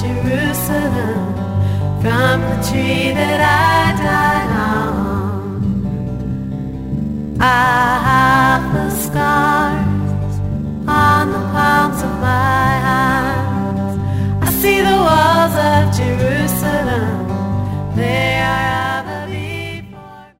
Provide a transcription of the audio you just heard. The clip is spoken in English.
Jerusalem, from the tree that I died on.